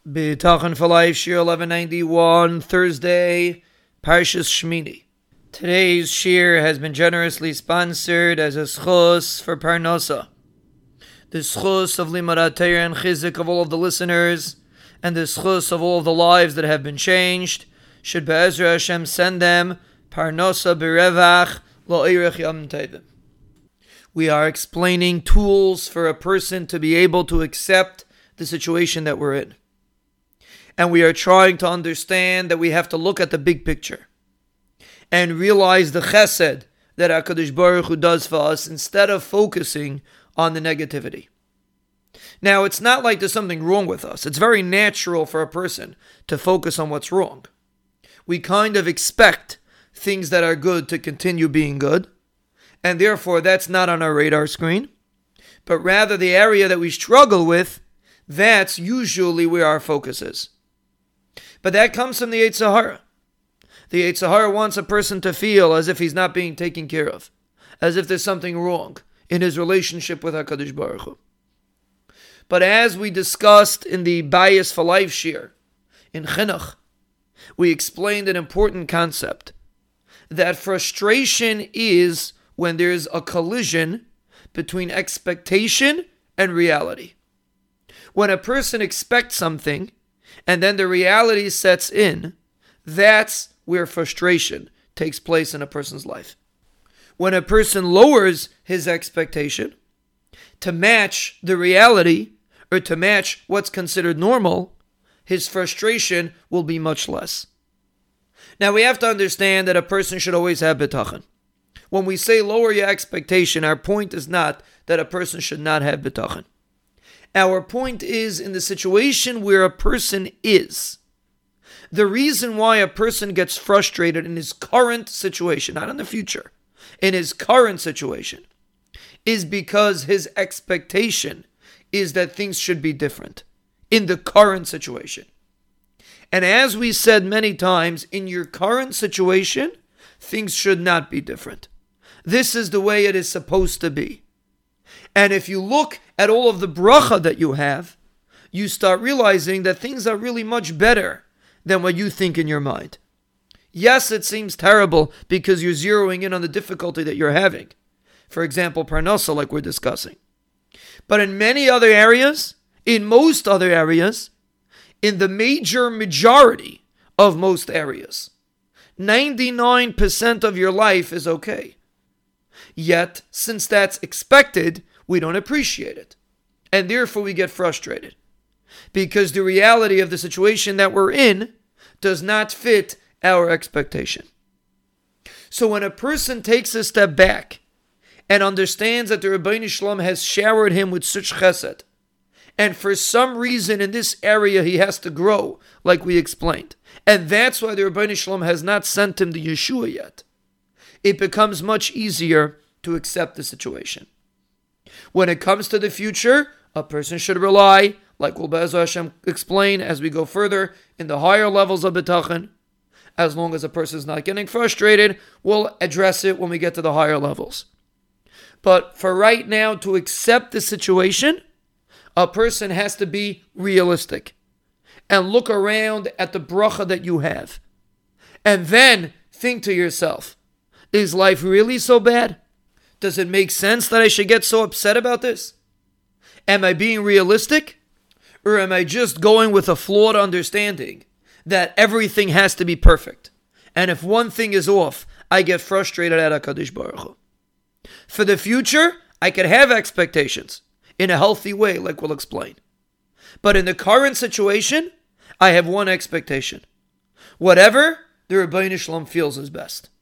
B'tachan for Life, Shir 1191, Thursday, Parshas Shmini. Today's Shir has been generously sponsored as a schus for Parnosa. The schus of Limud Torah and Chizik of all of the listeners, and the schus of all of the lives that have been changed, should Be'ezra Hashem send them Parnosa B'revach Lo'irech Yom Tevim. We are explaining tools for a person to be able to accept the situation that we're in. And we are trying to understand that we have to look at the big picture and realize the chesed that HaKadosh Baruch Hu does for us instead of focusing on the negativity. Now, it's not like there's something wrong with us. It's very natural for a person to focus on what's wrong. We kind of expect things that are good to continue being good, and therefore that's not on our radar screen, but rather the area that we struggle with, that's usually where our focus is. But that comes from the Yetzer Hara. The Yetzer Hara wants a person to feel as if he's not being taken care of, as if there's something wrong in his relationship with HaKadosh Baruch Hu. But as we discussed in the Bias for Life Shir, in Chinuch, we explained an important concept, that frustration is when there's a collision between expectation and reality. When a person expects something, and then the reality sets in, that's where frustration takes place in a person's life. When a person lowers his expectation to match the reality, or to match what's considered normal, his frustration will be much less. Now we have to understand that a person should always have bitachon. When we say lower your expectation, our point is not that a person should not have bitachon. Our point is in the situation where a person is. The reason why a person gets frustrated in his current situation, not in the future, in his current situation, is because his expectation is that things should be different in the current situation. And as we said many times, in your current situation, things should not be different. This is the way it is supposed to be. And if you look at all of the bracha that you have, you start realizing that things are really much better than what you think in your mind. Yes, it seems terrible because you're zeroing in on the difficulty that you're having. For example, parnasa, like we're discussing. But in many other areas, in most other areas, in the majority of most areas, 99% of your life is okay. Yet, since that's expected, we don't appreciate it. And therefore we get frustrated. Because the reality of the situation that we're in does not fit our expectation. So when a person takes a step back and understands that the Ribbono Shel Olam has showered him with such chesed, and for some reason in this area he has to grow, like we explained, and that's why the Ribbono Shel Olam has not sent him the Yeshua yet, it becomes much easier to accept the situation. When it comes to the future, a person should rely, like we'll Be'ezras Hashem explain as we go further, in the higher levels of bitachon. As long as a person is not getting frustrated, we'll address it when we get to the higher levels. But for right now, to accept the situation, a person has to be realistic and look around at the bracha that you have. And then think to yourself, is life really so bad? Does it make sense that I should get so upset about this? Am I being realistic? Or am I just going with a flawed understanding that everything has to be perfect? And if one thing is off, I get frustrated at HaKadosh Baruch Hu. For the future, I could have expectations in a healthy way, like we'll explain. But in the current situation, I have one expectation. Whatever the Ribbono Shel Olam feels is best.